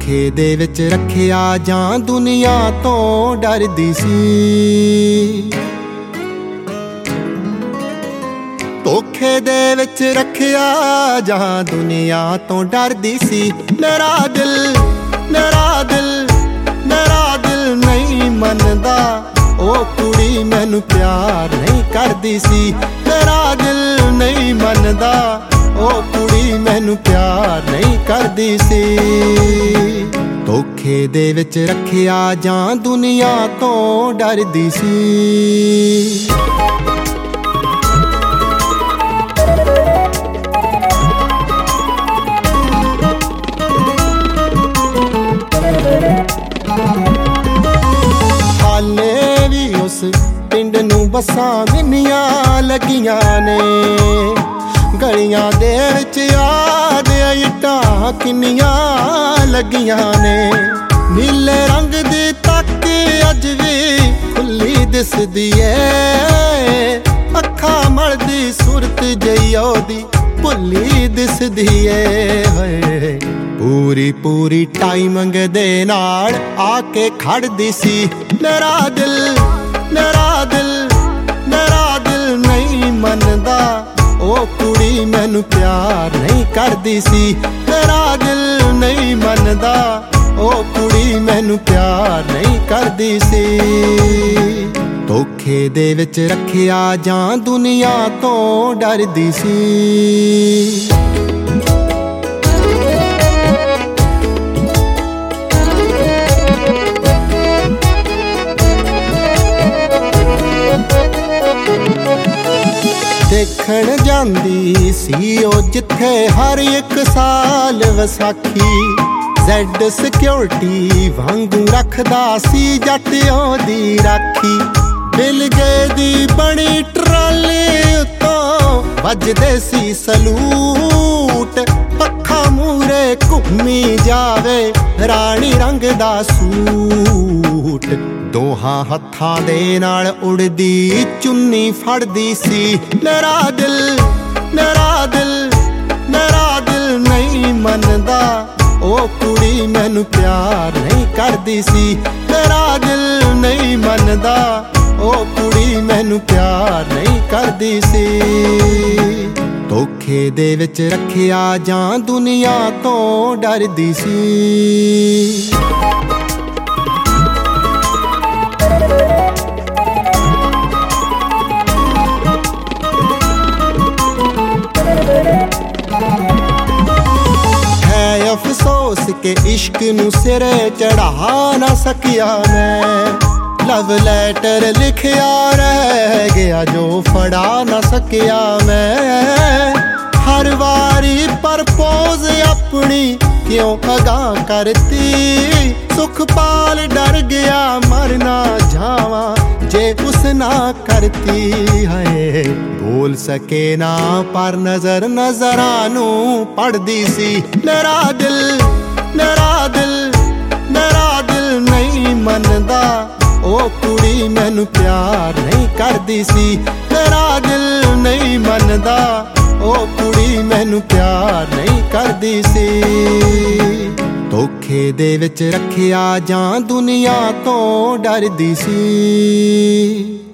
ਧੋਖੇ ਦੇ ਵਿੱਚ ਰੱਖਿਆ ਜਾਂ ਦੁਨੀਆ ਤੋਂ ਡਰਦੀ ਸੀ। ਧੋਖੇ ਦੇ ਵਿੱਚ ਰੱਖਿਆ ਜਾਂ ਦੁਨੀਆ ਤੋਂ ਡਰਦੀ ਸੀ। ਮੇਰਾ ਦਿਲ ਮੇਰਾ ਦਿਲ ਮੇਰਾ ਦਿਲ ਨਹੀਂ ਮੰਨਦਾ, ਉਹ ਕੁੜੀ ਮੈਨੂੰ ਪਿਆਰ ਨਹੀਂ ਕਰਦੀ ਸੀ। ਮੇਰਾ ਦਿਲ ਨਹੀਂ ਮੰਨਦਾ, ਉਹ ਕੁੜੀ ਮੈਨੂੰ ਪਿਆਰ ਨਹੀਂ ਕਰਦੀ ਸੀ। ਧੋਖੇ ਦੇ ਵਿੱਚ ਰੱਖਿਆ ਜਾਂ ਦੁਨੀਆ ਤੋਂ ਡਰਦੀ ਸੀ। ਹਾਲੇ ਵੀ ਉਸ ਪਿੰਡ ਨੂੰ ਬੱਸਾਂ ਮਿੰਨੀਆਂ ਲੱਗੀਆਂ ਨੇ, ਗਲੀਆਂ ਦੇ ਵਿੱਚ ਯਾਦ ਇੱਟਾਂ ਕਿੰਨੀਆਂ ਲੱਗੀਆਂ ਨੇ। ਨੀਲੇ ਰੰਗ ਦੀ ਤੱਕ ਅੱਜ ਵੀ ਖੁੱਲੀ ਦਿਸਦੀ ਏ, ਅੱਖਾਂ ਮਲਦੀ ਸੂਰਤ ਜਿਹੀ ਉਹਦੀ ਭੁੱਲੀ ਦਿਸਦੀ ਏ। ਹੋਏ ਪੂਰੀ ਪੂਰੀ ਟਾਈਮਿੰਗ ਦੇ ਨਾਲ ਆ ਕੇ ਖੜਦੀ ਸੀ। ਮੇਰਾ ਦਿਲ ਮੇਰਾ ਦਿਲ ਮੇਰਾ ਦਿਲ ਨਹੀਂ ਮੰਨਦਾ, ਉਹ ਕੁੜੀ ਮੈਨੂੰ ਪਿਆਰ ਨਹੀਂ ਕਰਦੀ ਸੀ। ਮੇਰਾ ਦਿਲ ਨਹੀਂ ਮੰਨਦਾ, ਉਹ ਕੁੜੀ ਮੈਨੂੰ ਪਿਆਰ ਨਹੀਂ ਕਰਦੀ ਸੀ। ਧੋਖੇ ਦੇ ਵਿੱਚ ਰੱਖਿਆ ਜਾਂ ਦੁਨੀਆ ਤੋਂ ਡਰਦੀ ਸੀ। ਦੇਖਣ ਜਾਂਦੀ ਸੀ ਉਹ ਜਿੱਥੇ ਹਰ ਇੱਕ ਸਾਲ ਵਿਸਾਖੀ, ਜ਼ੈਡ ਸਿਕਿਉਰਿਟੀ ਵਾਂਗੂ ਰੱਖਦਾ ਸੀ ਜੱਟ ਉਹਦੀ ਰਾਖੀ। ਬਿਲਗੇ ਦੀ ਬਣੀ ਟਰਾਲੀ ਉੱਤੋਂ ਵੱਜਦੇ ਸੀ ਸਲੂਟ, ਅੱਖਾਂ ਮੂਰੇ ਘੁੰਮੀ ਜਾਵੇ ਰਾਣੀ ਰੰਗ ਦਾ ਸੂਟ। ਦੋਹਾਂ ਹੱਥਾਂ ਦੇ ਨਾਲ ਉੜਦੀ ਚੁੰਨੀ ਫੜਦੀ ਸੀ। ਮੇਰਾ ਦਿਲ ਮੇਰਾ ਦਿਲ ਮੇਰਾ ਦਿਲ ਨਹੀਂ ਮੰਨਦਾ, ਉਹ ਕੁੜੀ ਮੈਨੂੰ ਪਿਆਰ ਨਹੀਂ ਕਰਦੀ ਸੀ। ਮੇਰਾ ਦਿਲ ਨਹੀਂ ਮੰਨਦਾ, ਉਹ ਕੁੜੀ ਮੈਨੂੰ ਪਿਆਰ ਨਹੀਂ ਕਰਦੀ ਸੀ। ਧੋਖੇ ਦੇ ਵਿੱਚ ਰੱਖਿਆ ਜਾਂ ਦੁਨੀਆ ਤੋਂ ਡਰਦੀ ਸੀ। ਅਫਸੋਸ ਕੇ ਇਸ਼ਕ ਨੂੰ ਸਿਰੇ ਚੜਾ ਨਾ ਸਕਿਆ ਮੈਂ, ਲਵ ਲੈਟਰ ਲਿਖਿਆ ਰਹਿ ਗਿਆ ਜੋ ਫੜਾ ਨਾ ਸਕਿਆ ਮੈਂ। ਹਰ ਵਾਰੀ ਪ੍ਰਪੋਜ਼ ਆਪਣੀ ਕਿਉਂ ਅਗਾਂਹ ਕਰਤੀ, ਸੁਖਪਾਲ ਡਰ ਗਿਆ ਮਰ ਨਾ ਜਾਵਾਂ ਜੇ ਉਸ ਨਾ ਕਰਤੀ। ਹੈ ਬੋਲ ਸਕੇ ਨਾ ਪਰ ਨਜ਼ਰ ਨਜ਼ਰਾਂ ਨੂੰ ਪੜਦੀ ਸੀ। ਮੇਰਾ ਦਿਲ ਮੇਰਾ ਦਿਲ ਮੇਰਾ ਦਿਲ ਨਹੀਂ ਮੰਨਦਾ, ਉਹ ਕੁੜੀ ਮੈਨੂੰ ਪਿਆਰ ਨਹੀਂ ਕਰਦੀ ਸੀ। ਮੇਰਾ ਦਿਲ ਨਹੀਂ ਮੰਨਦਾ, ਉਹ ਕੁੜੀ ਮੈਨੂੰ ਪਿਆਰ ਨਹੀਂ ਕਰਦੀ ਸੀ। ਧੋਖੇ ਦੇ ਵਿੱਚ ਰੱਖਿਆ ਜਾਂ ਦੁਨੀਆ ਤੋਂ ਡਰਦੀ ਸੀ।